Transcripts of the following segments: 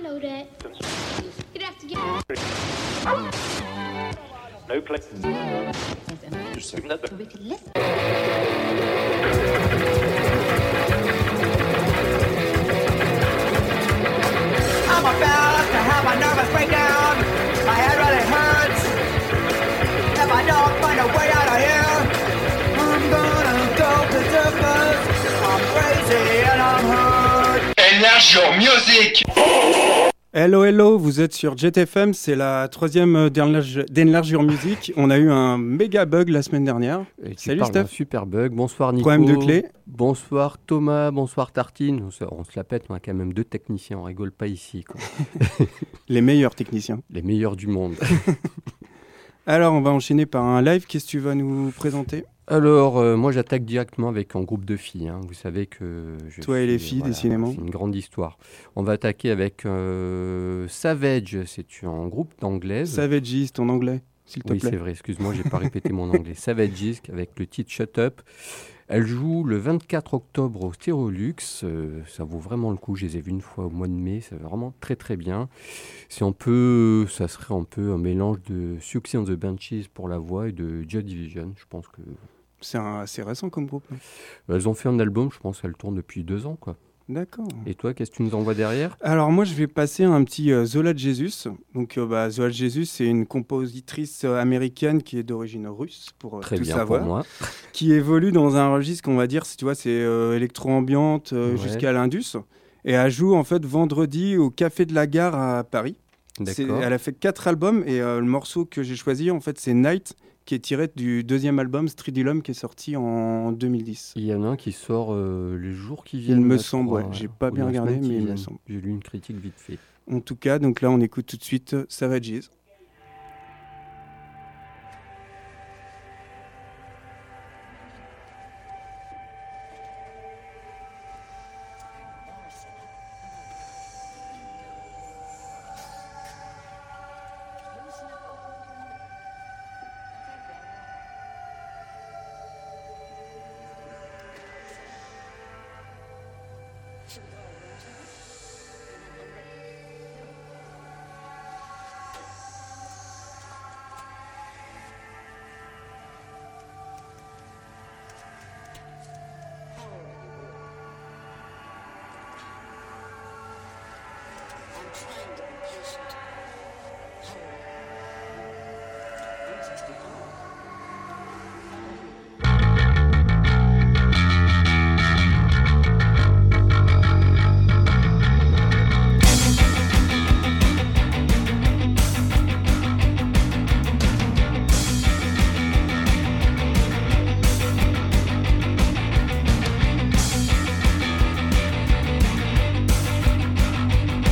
download it. You'd have to get... No place. So we could listen. I'm about to have a nervous breakdown. My head really hurts. If I don't find a way out of here, I'm gonna go berserk. I'm crazy and I'm hurt. Enlarge your music. Hello, hello, vous êtes sur Jet FM, c'est la troisième d'Enlarge Your Music. On a eu un méga bug la semaine dernière. Salut Steph. Super bug. Bonsoir Nico. Problème de clé. Bonsoir Thomas, bonsoir Tartine. On se la pète, on a quand même 2 techniciens, on rigole pas ici, quoi. Les meilleurs techniciens. Les meilleurs du monde. Alors, on va enchaîner par un live. Qu'est-ce que tu vas nous présenter ? Alors, moi j'attaque directement avec un groupe de filles. Hein. Vous savez que toi et les filles, voilà, décidément. C'est une grande histoire. On va attaquer avec Savage, c'est un groupe d'anglaises. Savageist en anglais, s'il te plaît. Oui, c'est vrai, excuse-moi, j'ai pas répété mon anglais. Savageist avec le titre Shut Up. Elle joue le 24 octobre au Stérolux. Ça vaut vraiment le coup. Je les ai vus une fois au mois de mai. C'est vraiment très très bien. Ça serait un peu un mélange de Siouxsie and the Banshees pour la voix et de Joy Division. Je pense que c'est assez récent comme groupe. Elles ont fait un album, je pense qu'elles tournent depuis 2 ans, quoi. D'accord. Et toi, qu'est-ce que tu nous envoies derrière ? Alors moi, je vais passer un petit Zola Jesus. Donc Zola Jesus, c'est une compositrice américaine qui est d'origine russe, pour très tout bien savoir. Pour moi. Qui évolue dans un registre qu'on va dire, tu vois, c'est électro-ambiante jusqu'à l'Indus. Et elle joue en fait vendredi au Café de la Gare à Paris. Elle a fait 4 albums et le morceau que j'ai choisi, en fait, c'est Night, qui est tiré du deuxième album Stridulum qui est sorti en 2010. Il y en a un qui sort les jours qui viennent. Il me semble, ouais. J'ai pas bien regardé, mais il me semble. J'ai lu une critique vite fait. En tout cas, donc là, on écoute tout de suite Savages.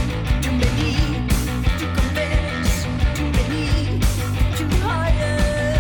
Too many, too higher.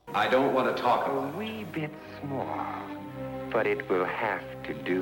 I don't want to talk A wee bit more, but it will have to do.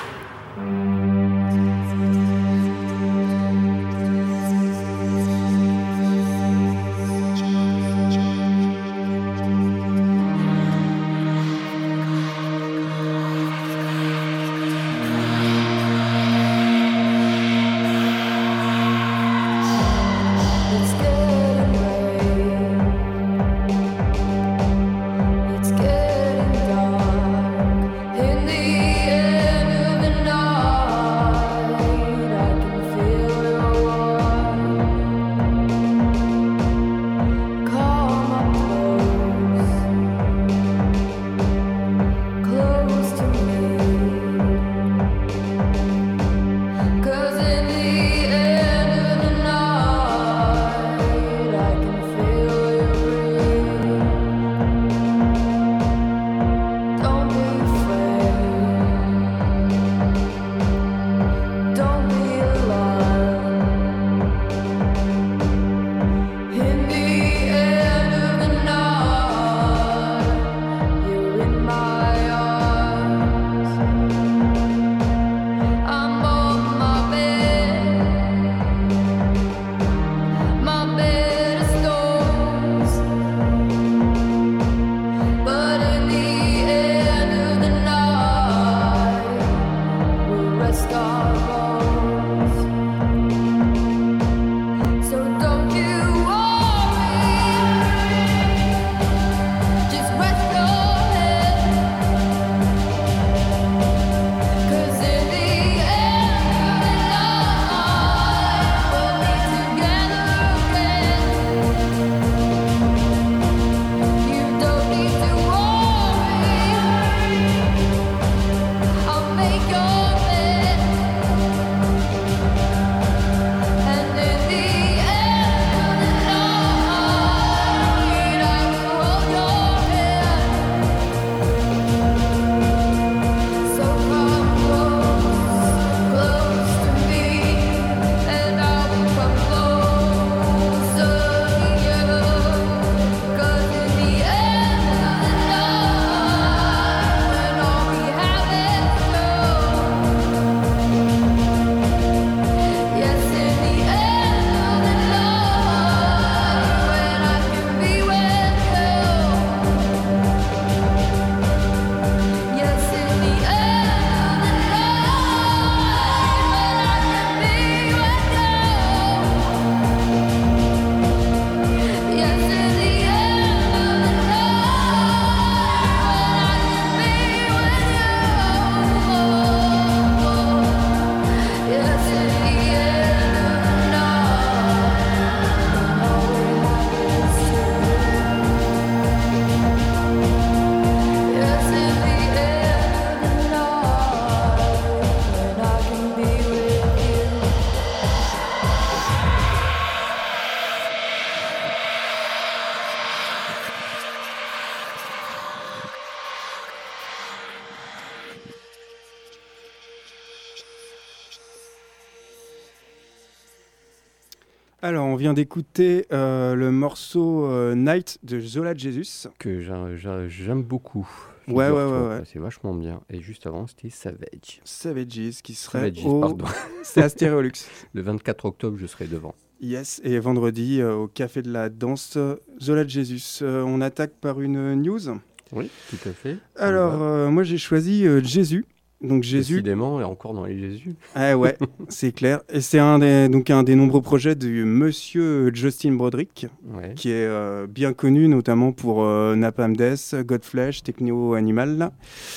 Alors, on vient d'écouter le morceau Night de Zola Jesus. Que j'aime beaucoup. Ouais. C'est vachement bien. Et juste avant, c'était Savage. Savages, qui serait pardon. C'est à Stéréolux. Le 24 octobre, je serai devant. Yes, et vendredi, au Café de la Danse, Zola Jesus. On attaque par une news. Oui, tout à fait. Alors, moi, j'ai choisi Jésus. Donc Jésus. Décidément, et encore dans les Jésus. Ah ouais, c'est clair. Et c'est un des nombreux projets du monsieur Justin Broderick, qui est bien connu notamment pour Napalm Death, Godflesh, Techno Animal.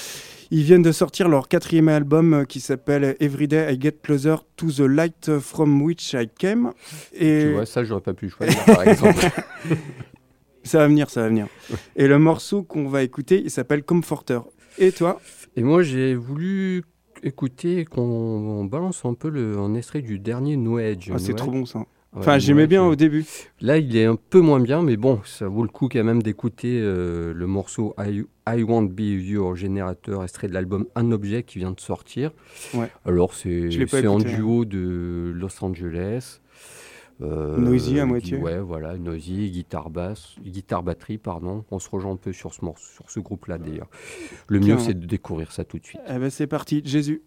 Ils viennent de sortir leur 4e album qui s'appelle Everyday I Get Closer to the Light From Which I Came. Et... Tu vois, ça, j'aurais pas pu choisir, par exemple. Ça va venir. Et le morceau qu'on va écouter, il s'appelle Comforter. Et toi ? Et moi, j'ai voulu écouter qu'on balance un peu un extrait du dernier No Edge. Ah, c'est trop bon, ça. Enfin, j'aimais bien au début. Là, il est un peu moins bien, mais bon, ça vaut le coup quand même d'écouter le morceau I Won't Be Your Generator, extrait de l'album Un Objet qui vient de sortir. Ouais. Alors, c'est un duo de Los Angeles. Noisy à moitié. Ouais, voilà, Noisy, guitare batterie, pardon. On se rejoint un peu sur ce groupe-là d'ailleurs. Le mieux, c'est de découvrir ça tout de suite. Eh ben, c'est parti, Jésus.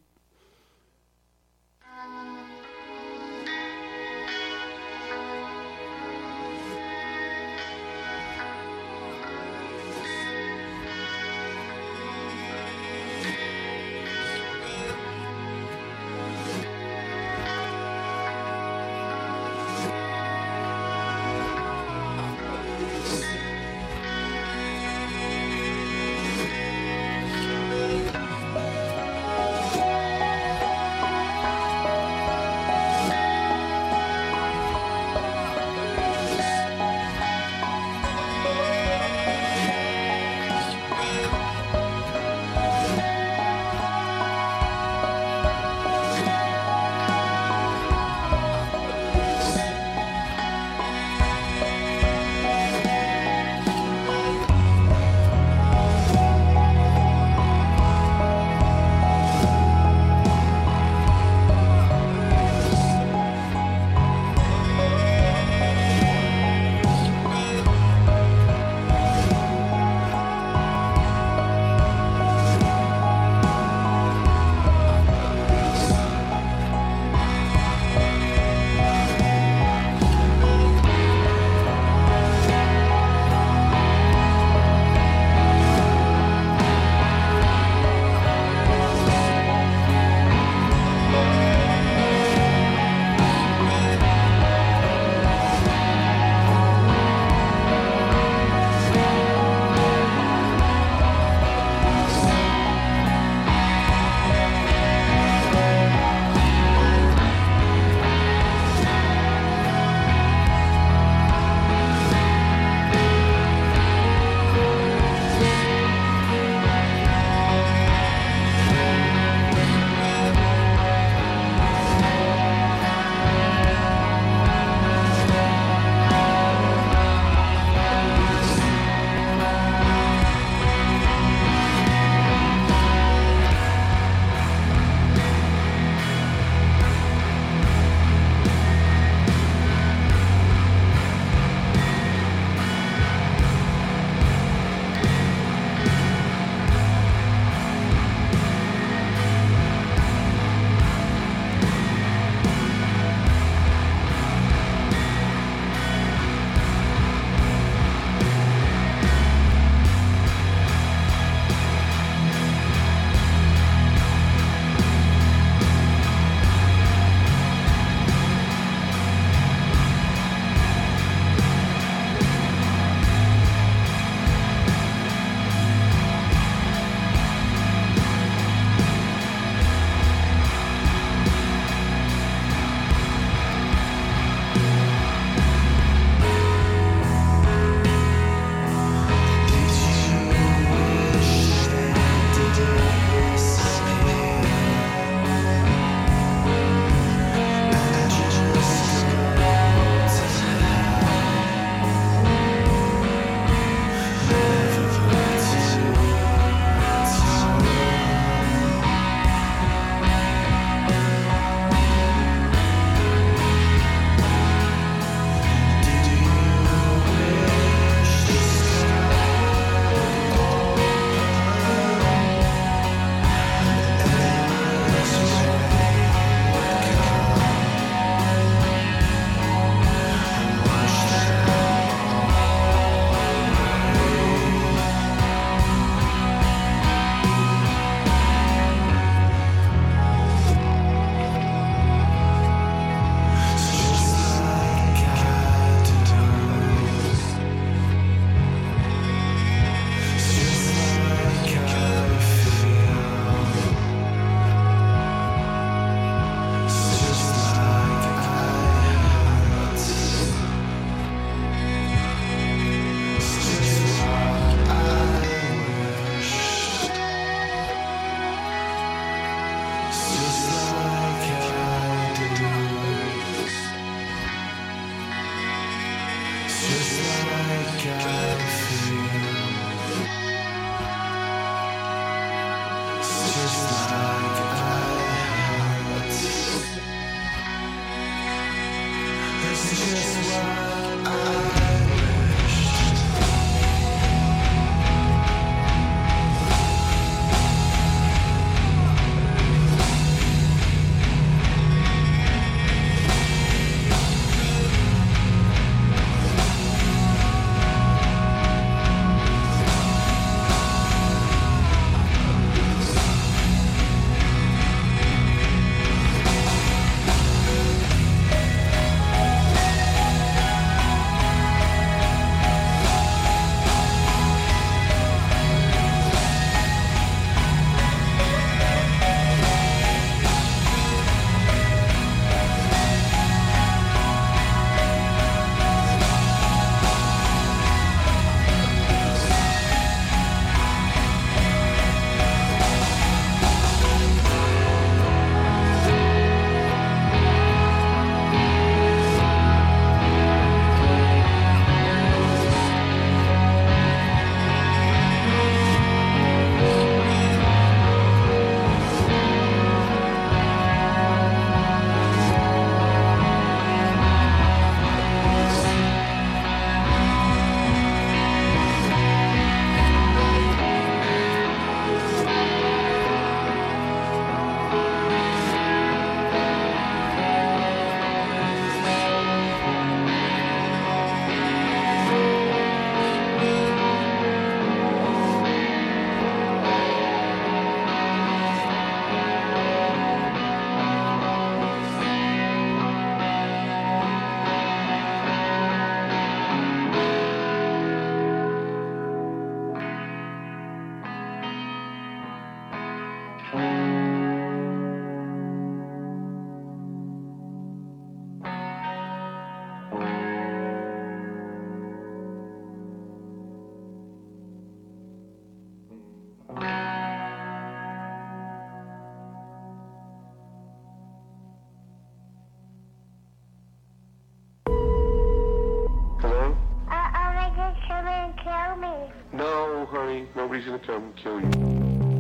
Somebody's gonna come kill you.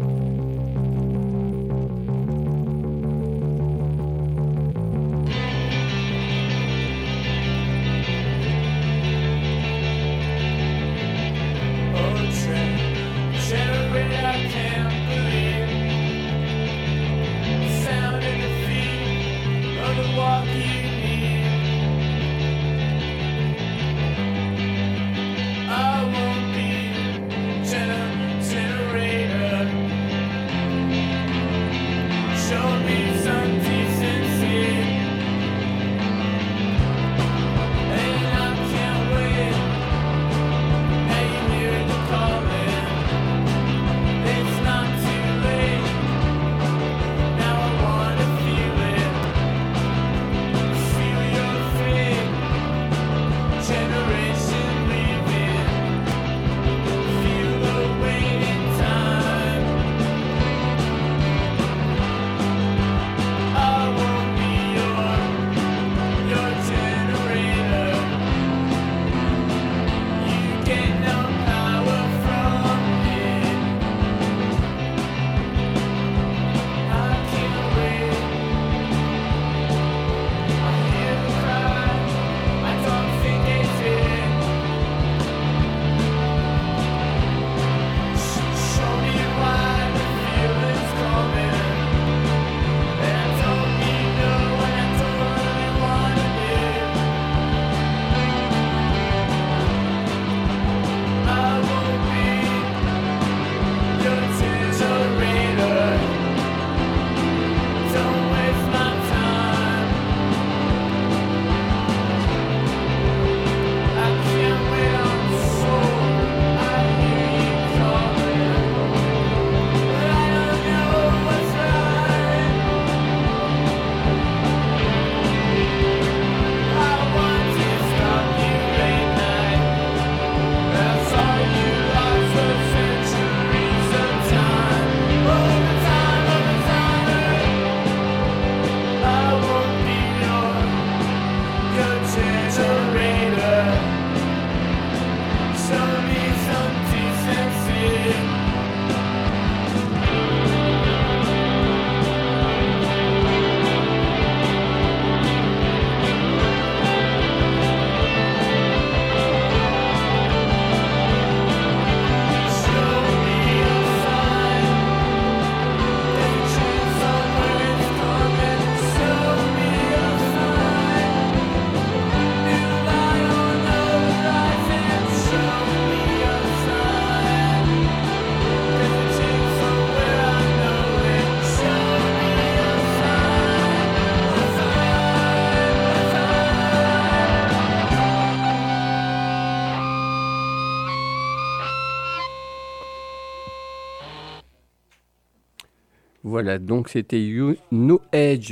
Voilà, donc c'était No Edge,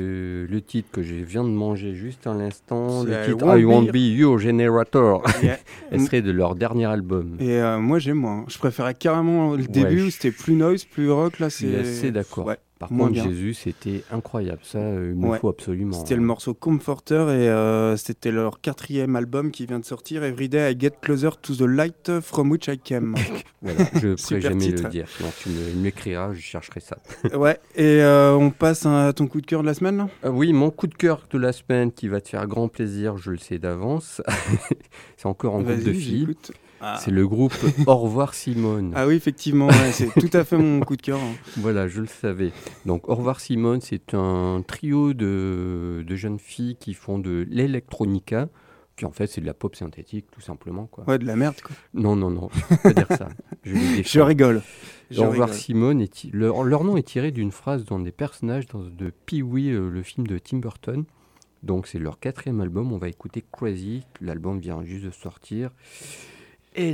le titre que je viens de manger juste à l'instant, le titre I Won't Be Your Generator, elle serait de leur dernier album. Et moi j'aime moins, je préférais carrément le début où c'était plus noise, plus rock, là c'est... Je suis assez d'accord. Ouais. Par contre, Jésus, c'était incroyable. Ça, il me faut absolument. C'était le morceau Comforter et c'était leur 4e album qui vient de sortir. Everyday I Get Closer to the Light from which I came. Voilà, je ne pourrais jamais le dire. Non, tu m'écriras, je chercherai ça. Ouais, et on passe à ton coup de cœur de la semaine là oui, mon coup de cœur de la semaine qui va te faire grand plaisir, je le sais d'avance. C'est encore en groupe de filles. J'écoute. C'est le groupe Au revoir Simone. Ah oui, effectivement, c'est tout à fait mon coup de cœur. Voilà, je le savais. Donc Au revoir Simone, c'est un trio de jeunes filles qui font de l'électronica, qui en fait c'est de la pop synthétique tout simplement, quoi. Ouais, de la merde quoi. Non, je peux pas dire ça. Je rigole. Au revoir Simone, leur nom est tiré d'une phrase dans des personnages de Pee-wee, le film de Tim Burton. Donc c'est leur 4e album, on va écouter Crazy, l'album vient juste de sortir. Et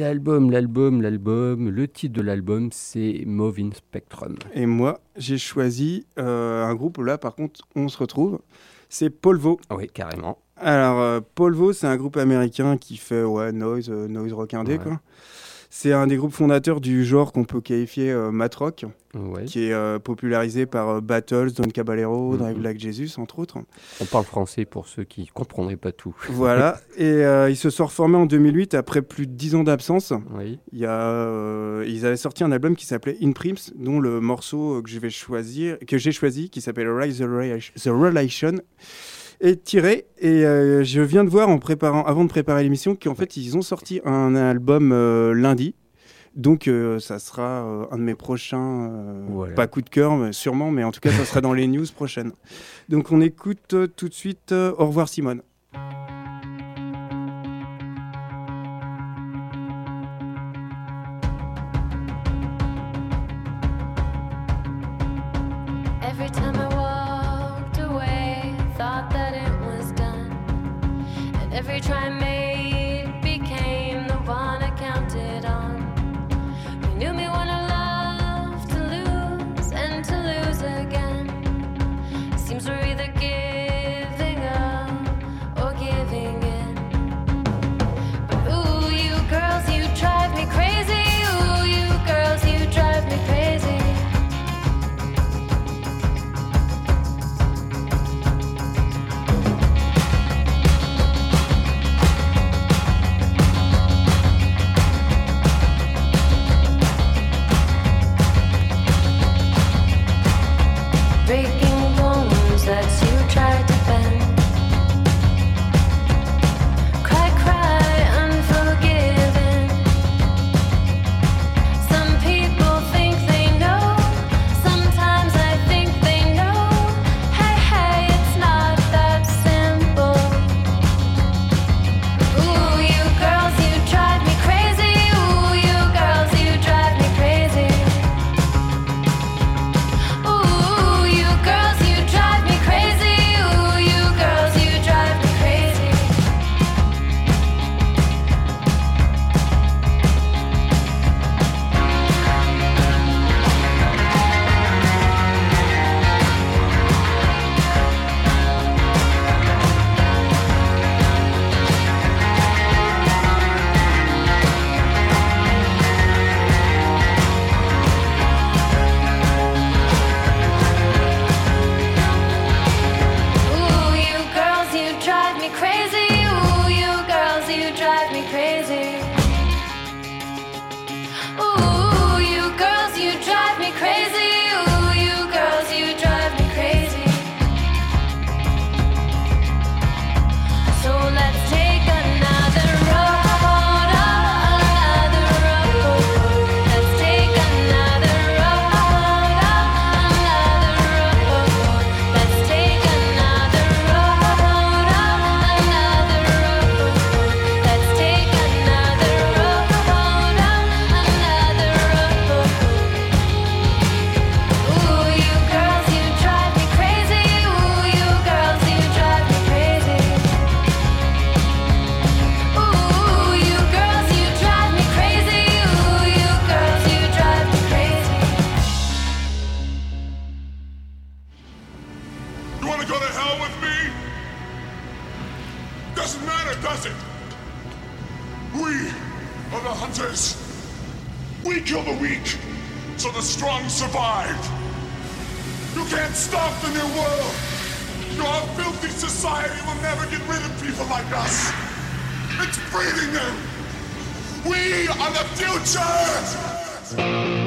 le titre de l'album, c'est Moving Spectrum. Et moi, j'ai choisi un groupe, là par contre, on se retrouve, c'est Polvo. Oui, carrément. Alors, Polvo, c'est un groupe américain qui fait noise rock indé, quoi. C'est un des groupes fondateurs du genre qu'on peut qualifier mat rock, qui est popularisé par Battles, Don Caballero, Drive Like Jesus, entre autres. On parle français pour ceux qui ne comprendraient pas tout. Voilà, et ils se sont reformés en 2008 après plus de 10 ans d'absence. Oui. Ils avaient sorti un album qui s'appelait In Prims, dont le morceau que j'ai choisi, qui s'appelle Rise the Relation, est tiré. Et je viens de voir avant de préparer l'émission qu'en fait ils ont sorti un album lundi. Donc ça sera un de mes prochains, pas coup de cœur sûrement, mais en tout cas ça sera dans les news prochaines. Donc on écoute tout de suite Au revoir Simone. Every time I walked away, thought that it was done. And every try I made became the one I counted on. You knew me when I loved to lose and to lose again. Seems we're either giving up or giving in. But ooh, you girls, you drive me crazy. Ooh, you girls, you drive me crazy. Breaking bones that you tried to bend. Cry, cry, unforgiven. Some people think they know. Sometimes I think they know. Hey, hey, it's not that simple. Ooh, you girls, you drive me crazy. Ooh, you girls, you drive me crazy. Ooh, you girls, you drive me crazy. Ooh, you girls, you drive me crazy. Ooh, you girls, you drive me crazy. Ooh, you girls, you drive me crazy. Ooh, you girls, you drive me crazy. Ooh, you girls, you drive me crazy. So let's take another road, another road. Let's take another road, another road. Let's take another road, another road. Let's take another road, another road. Ooh, you girls, you drive me crazy. Ooh, you girls, you drive me crazy. Ooh, you girls, you drive me crazy. Ooh, you girls, you drive me crazy. You wanna go to hell with me? Doesn't matter, does it? We are the hunters. We kill the weak, so the strong survive. You can't stop the new world. Your filthy society will never get rid of people like us. It's breeding them. We are the future!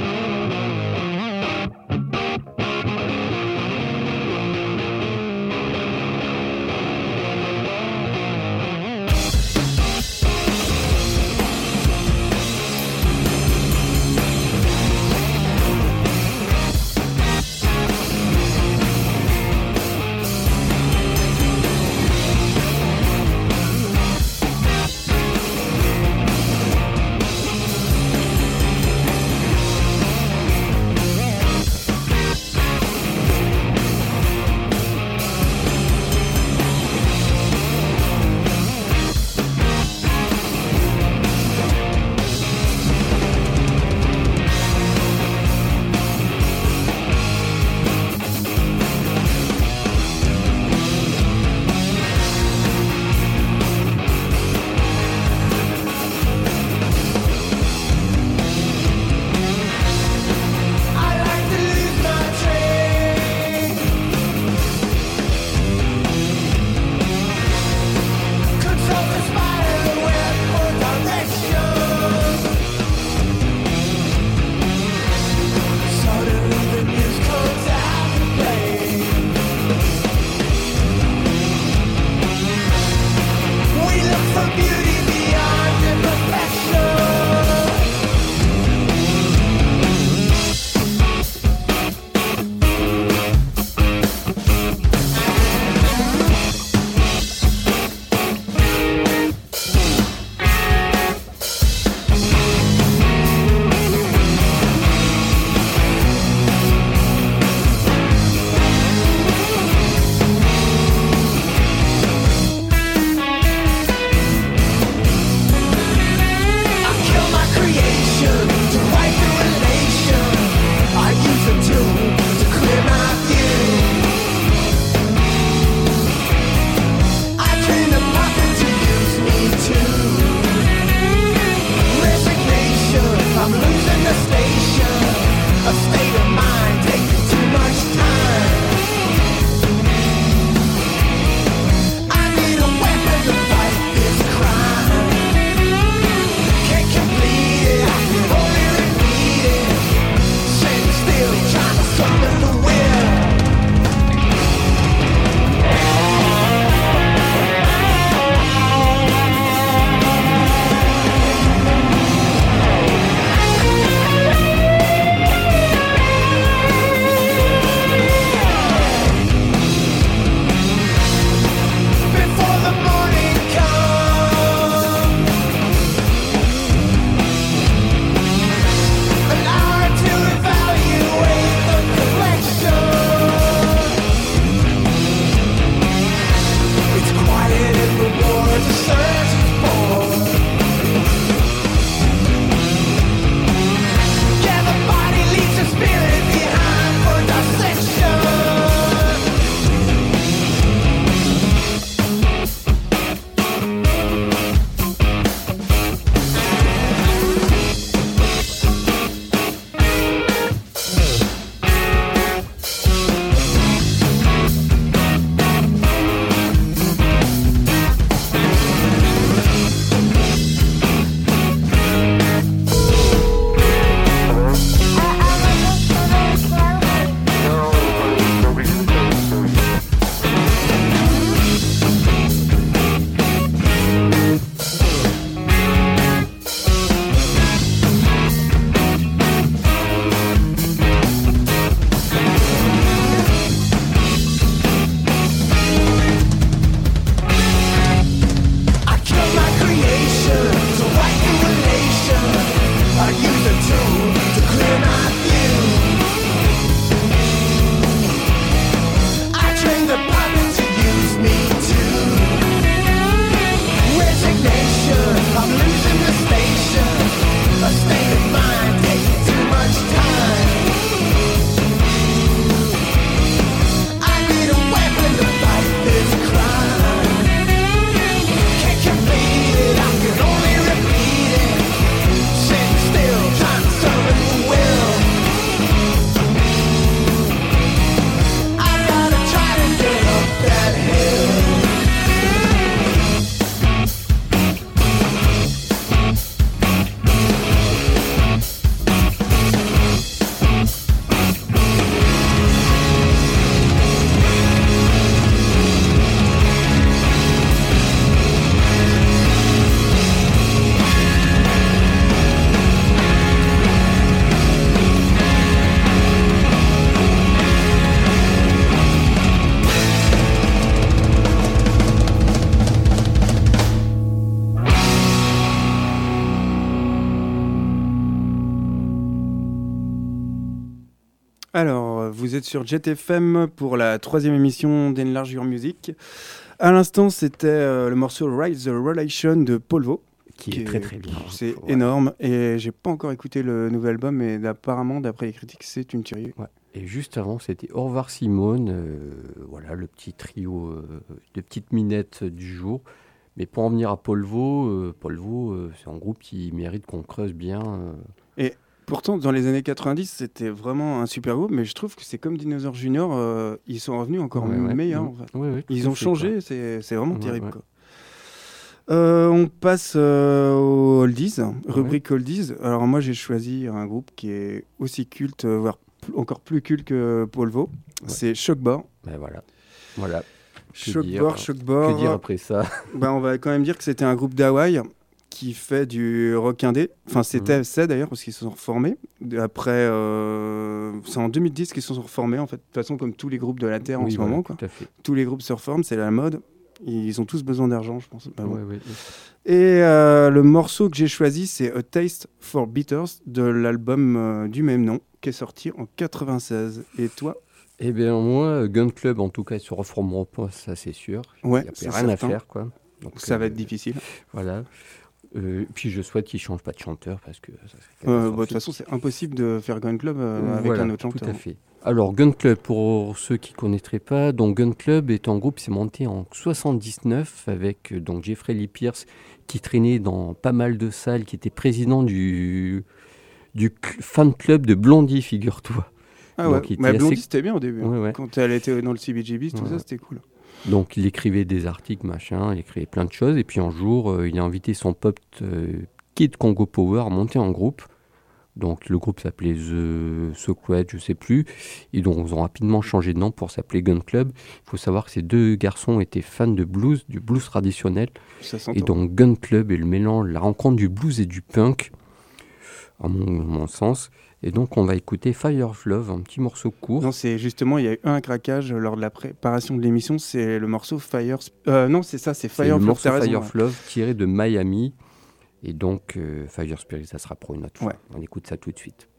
Alors, vous êtes sur Jet FM pour la 3e émission d'Enlarge Your Music. À l'instant, c'était le morceau Rise the Relation de Polvo. Qui est très très bien. C'est énorme. Et j'ai pas encore écouté le nouvel album, mais apparemment, d'après les critiques, c'est une tuerie. Ouais. Et juste avant, c'était Au revoir Simone, voilà le petit trio de petites minettes du jour. Mais pour en venir à Polvo, c'est un groupe qui mérite qu'on creuse bien. Et pourtant, dans les années 90, c'était vraiment un super groupe, mais je trouve que c'est comme Dinosaur Junior, ils sont revenus encore meilleurs. En fait. Ouais, ils ont changé, c'est vraiment terrible. Quoi. On passe aux Oldies, rubrique Oldies. Alors moi, j'ai choisi un groupe qui est aussi culte, voire encore plus culte que Polvo. C'est Shockbore. Ben voilà. Shockbore. Que dire après ça? On va quand même dire que c'était un groupe d'Hawaï qui fait c'est d'ailleurs parce qu'ils se sont reformés. Après, c'est en 2010 qu'ils se sont reformés en fait. De toute façon, comme tous les groupes de la Terre en ce moment, quoi. Tous les groupes se reforment, c'est la mode. Ils ont tous besoin d'argent, je pense. Et le morceau que j'ai choisi, c'est A Taste for Bitters de l'album du même nom, qui est sorti en 96. Et toi? Eh bien, moi, Gun Club, en tout cas, ils se reformeront pas, ça c'est sûr. Ouais, il n'y a rien à faire, quoi. Donc, ça va être difficile. Voilà. Puis je souhaite qu'ils ne changent pas de chanteur parce que de toute façon, c'est impossible de faire Gun Club avec un autre chanteur. Tout à fait. Alors, Gun Club, pour ceux qui ne connaîtraient pas, donc Gun Club est un groupe qui s'est monté en 79 avec donc Jeffrey Lee Pierce qui traînait dans pas mal de salles, qui était président du fan club de Blondie, figure-toi. Ah ouais, Blondie c'était bien au début. Quand elle était dans le CBGB, tout ça, c'était cool. Donc il écrivait des articles, il écrivait plein de choses. Et puis un jour, il a invité son pote Kid Congo Power à monter en groupe. Donc le groupe s'appelait The Secret, je sais plus. Et donc ils ont rapidement changé de nom pour s'appeler Gun Club. Il faut savoir que ces deux garçons étaient fans de blues, du blues traditionnel. Et donc Gun Club est le mélange, la rencontre du blues et du punk, à mon sens. Et donc on va écouter Fire of Love, un petit morceau court. Non, c'est justement, il y a eu un craquage lors de la préparation de l'émission, c'est le morceau Fire... non, c'est ça, c'est Fire of Love. Le morceau Fire of Love tiré de Miami. Et donc Fire Spirit, ça sera pour une autre fois. On écoute ça tout de suite.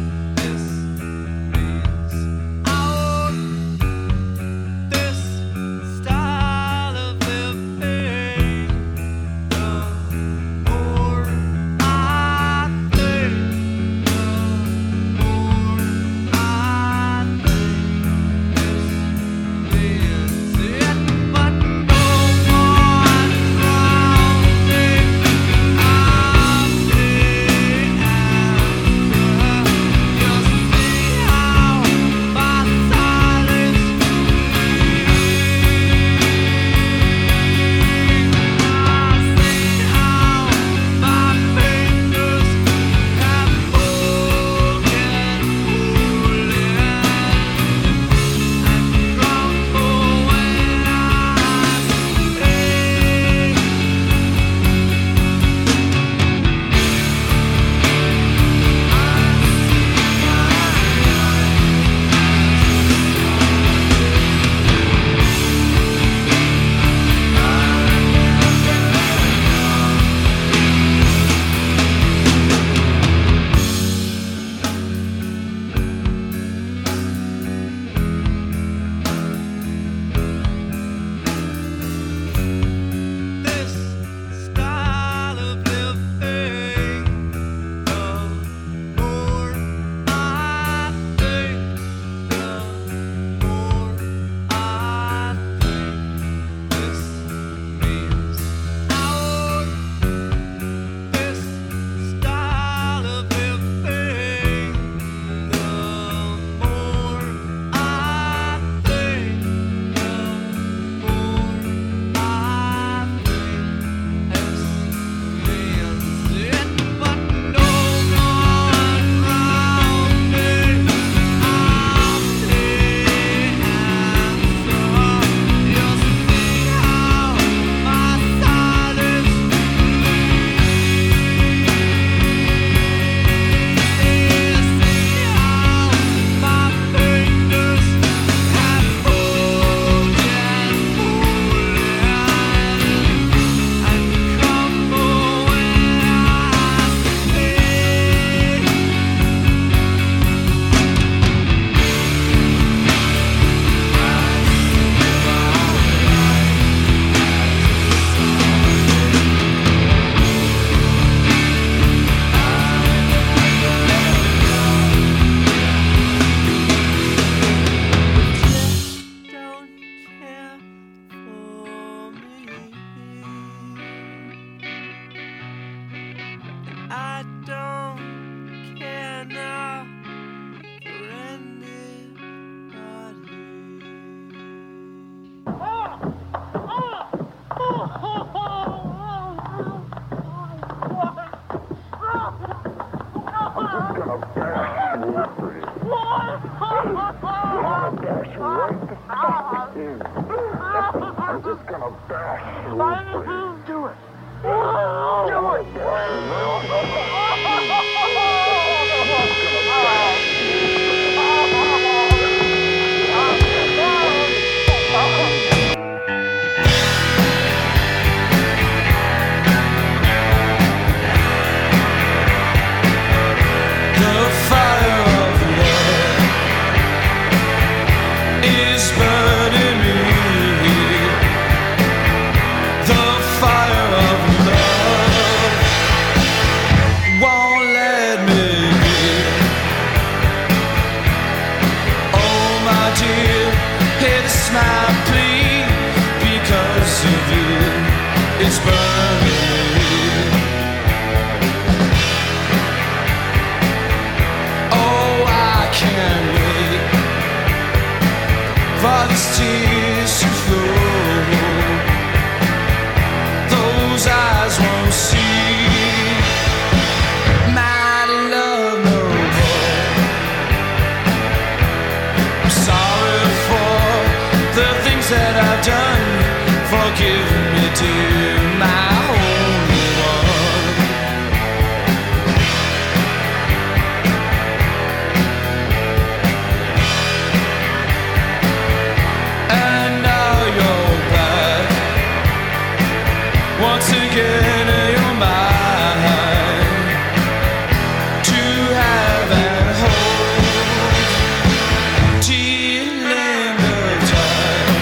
This I'm just gonna bash you. Do it. Do The fire of love is burning me. The fire of love won't let me be. Oh my dear, it's my plea. Because of you, it's burning me. Oh, I can't wait for these tears to flow. Those eyes won't see my love no more. I'm sorry for the things that I've done. Forgive me, dear, my only one. And now you're back once again in your mind to have and hold till end of time.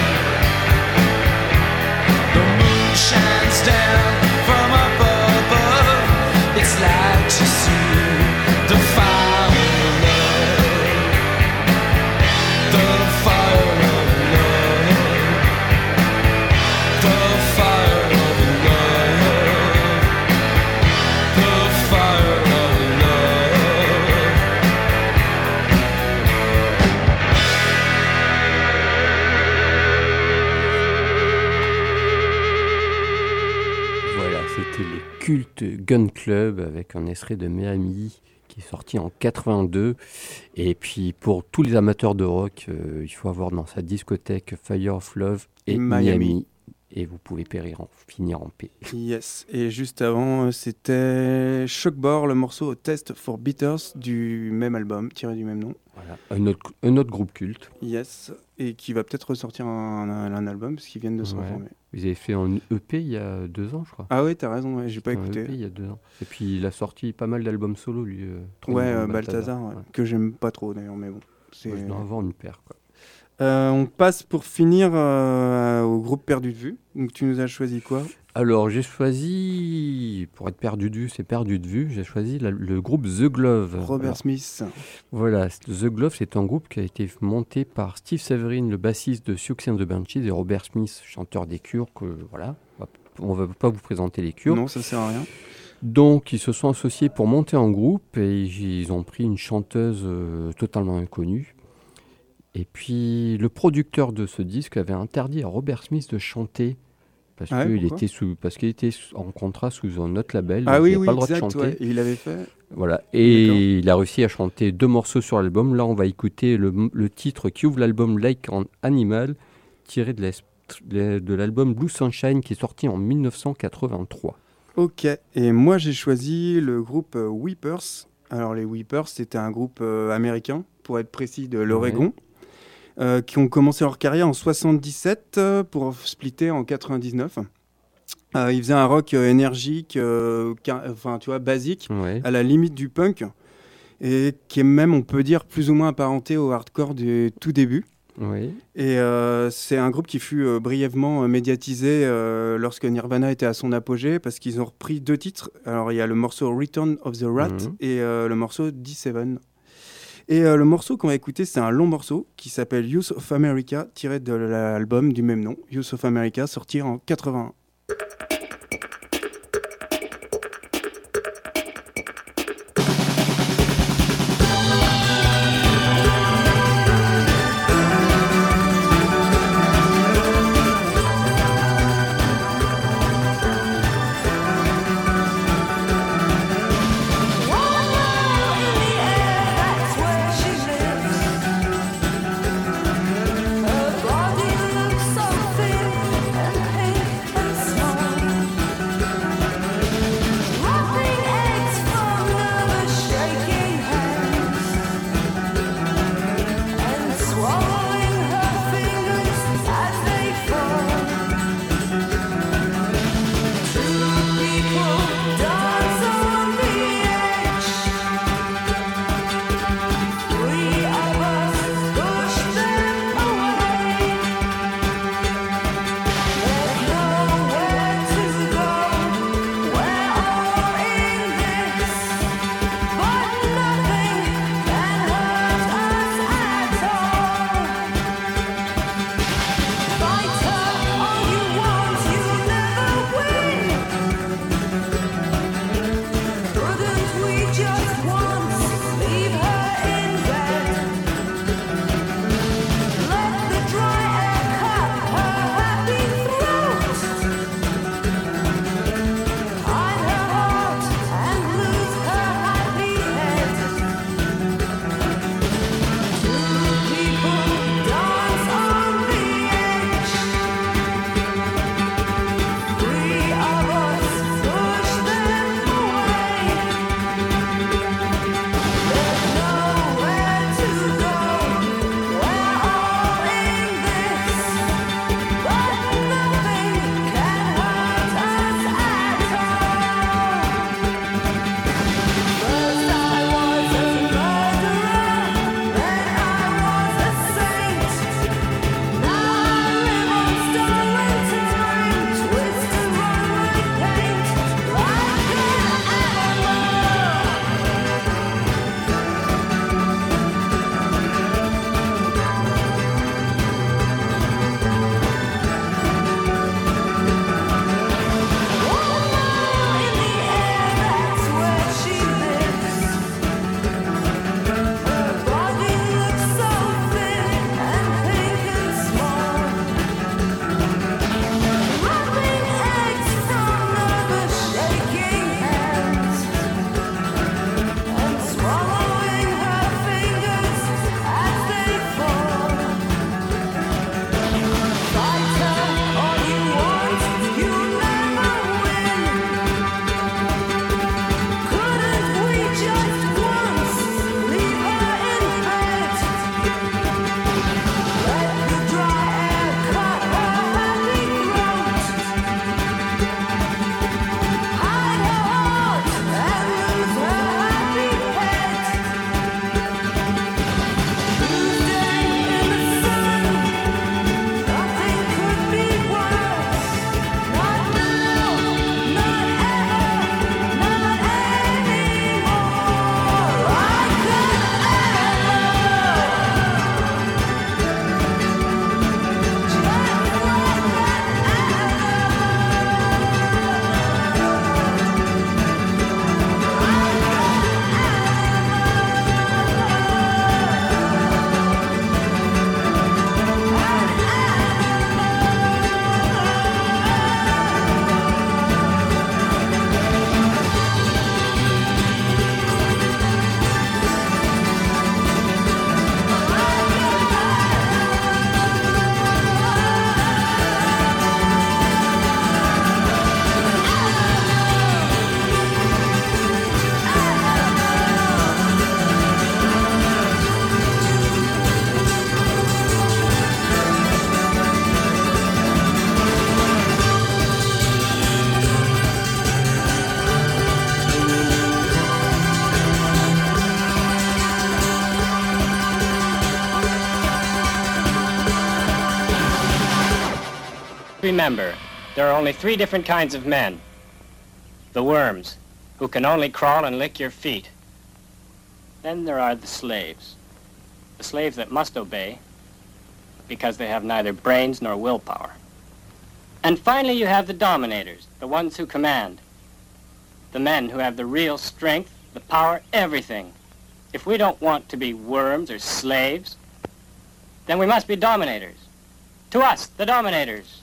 The moon shines down from above. It's like to see the fire of love. The fire of love. The fire of love. The fire of love. Voilà, c'était le culte Gun Club avec un extrait de Miami qui est sorti en 82. Et puis pour tous les amateurs de rock, il faut avoir dans sa discothèque Fire of Love et Miami. Et vous pouvez finir en paix. Yes. Et juste avant, c'était Shockbore, le morceau Test for Bitters du même album, tiré du même nom. Voilà, un autre groupe culte. Yes. Et qui va peut-être ressortir un album, parce qu'ils viennent de se reformer. Vous avez fait un EP il y a 2 ans, je crois. Ah oui, t'as raison, ouais, j'ai pas écouté. Un EP il y a 2 ans. Et puis il a sorti pas mal d'albums solo, lui. Balthazar, ouais. Que j'aime pas trop d'ailleurs, mais bon. Moi, je dois avoir une paire, quoi. On passe pour finir au groupe Perdu de vue. Donc tu nous as choisi quoi ? Alors j'ai choisi, pour être perdu de vue, c'est perdu de vue, j'ai choisi le groupe The Glove. Robert Smith. Voilà, The Glove, c'est un groupe qui a été monté par Steve Severin, le bassiste de Siouxsie and the Banshees, et Robert Smith, chanteur des Cure, que voilà, on va pas vous présenter les Cure. Non, ça sert à rien. Donc ils se sont associés pour monter un groupe et ils ont pris une chanteuse totalement inconnue. Et puis le producteur de ce disque avait interdit à Robert Smith de chanter parce qu'il était en contrat sous un autre label. Ah oui, il n'avait pas le droit de exact, chanter. Ouais. Il avait fait. Voilà. Et il a réussi à chanter 2 morceaux sur l'album. Là, on va écouter le titre qui ouvre l'album Like an Animal, tiré de l'album Blue Sunshine qui est sorti en 1983. Ok. Et moi, j'ai choisi le groupe Weepers. Alors les Weepers, c'était un groupe américain, pour être précis, de l'Oregon. Ouais. Qui ont commencé leur carrière en 77 pour splitter en 99. Ils faisaient un rock énergique, basique, ouais. À la limite du punk, et qui est même, on peut dire, plus ou moins apparenté au hardcore du tout début. Oui. Et c'est un groupe qui fut brièvement médiatisé lorsque Nirvana était à son apogée, parce qu'ils ont repris 2 titres. Alors il y a le morceau Return of the Rat et le morceau D7. Et le morceau qu'on va écouter, c'est un long morceau qui s'appelle Youth of America, tiré de l'album du même nom, Youth of America, sorti en 81. remember, there are only 3 different kinds of men. The worms, who can only crawl and lick your feet. Then there are the slaves that must obey because they have neither brains nor willpower. And finally you have the dominators, the ones who command. The men who have the real strength, the power, everything. If we don't want to be worms or slaves, then we must be dominators. To us, the dominators.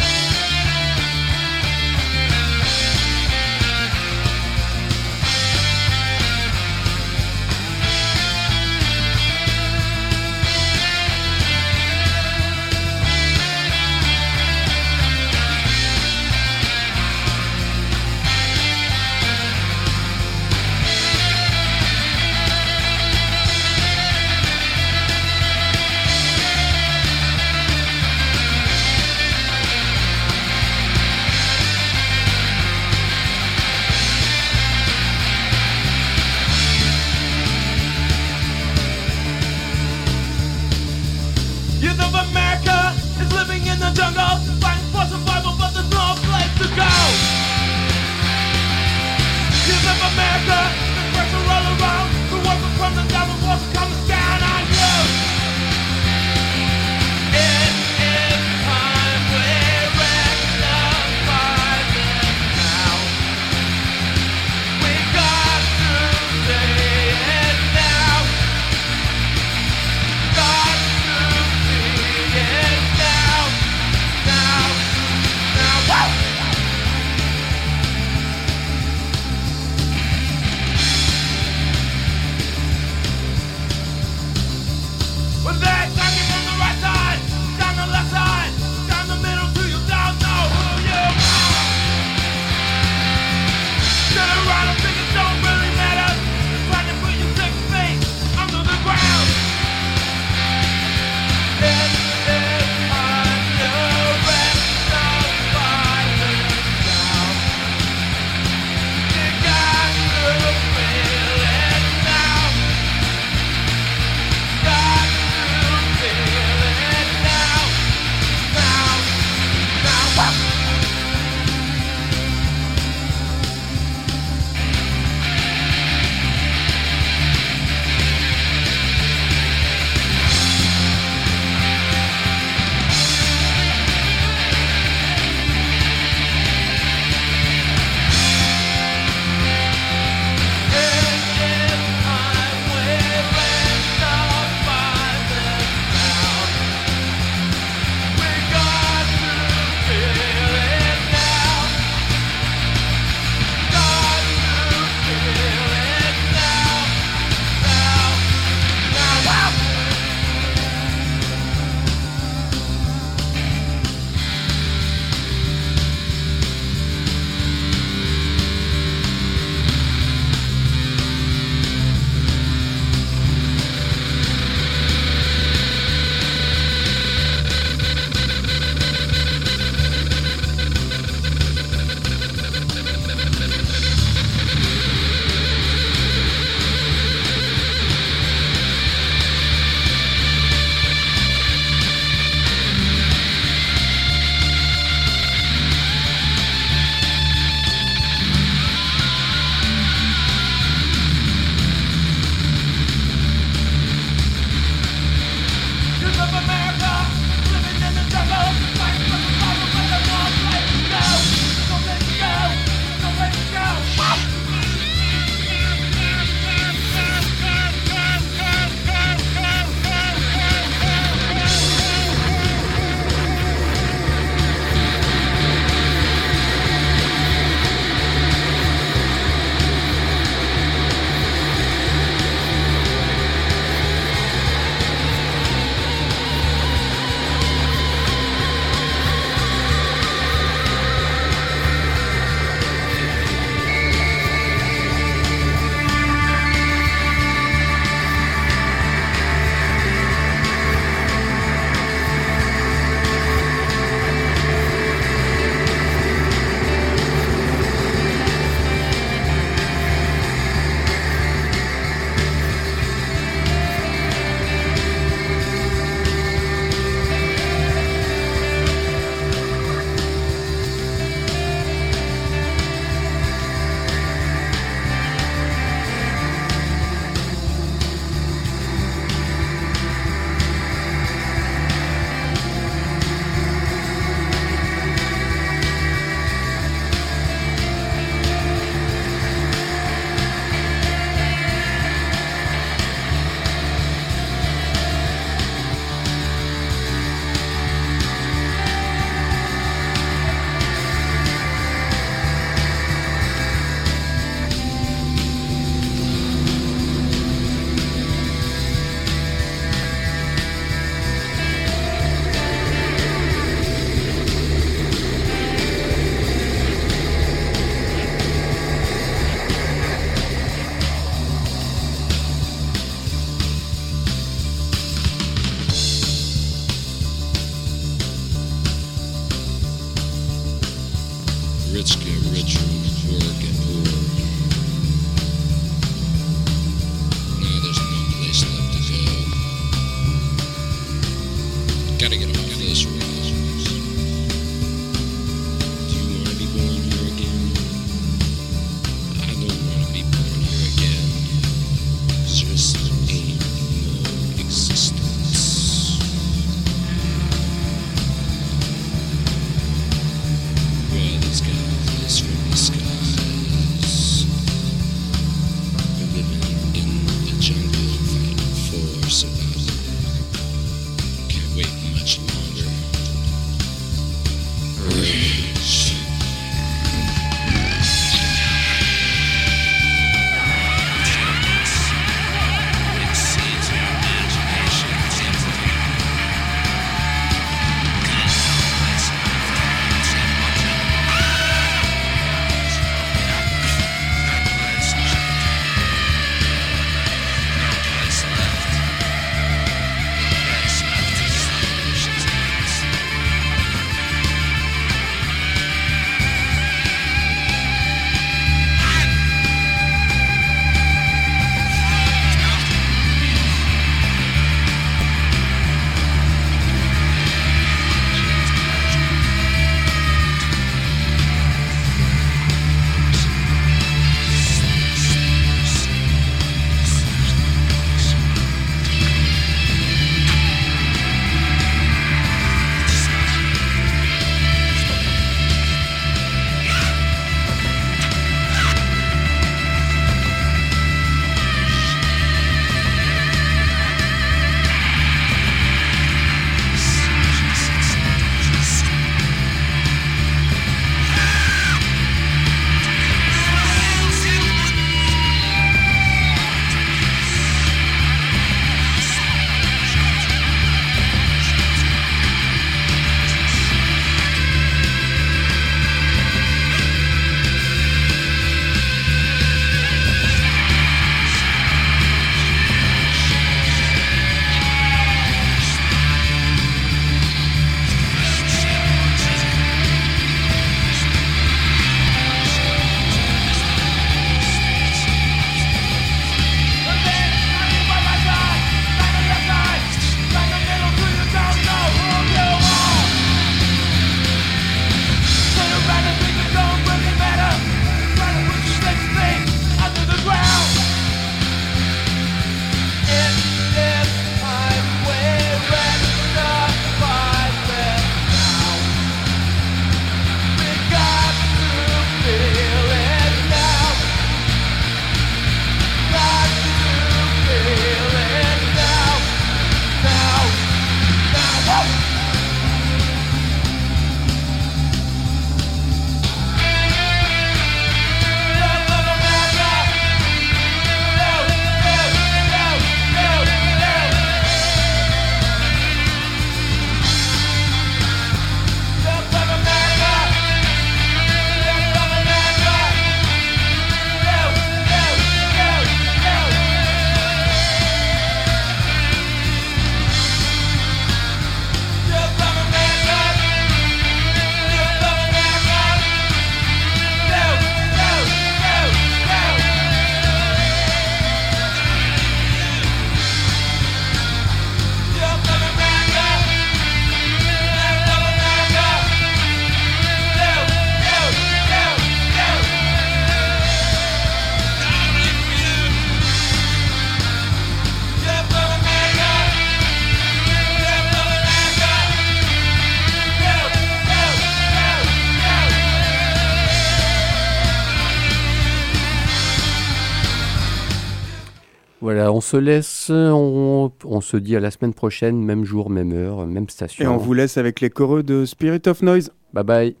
Voilà, on se laisse, on se dit à la semaine prochaine, même jour, même heure, même station. Et on vous laisse avec les choreux de Spirit of Noise. Bye bye.